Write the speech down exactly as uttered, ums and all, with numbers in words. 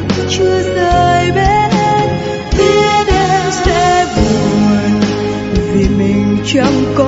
chưa rời bên, biết em sẽ buồn vì mình chẳng có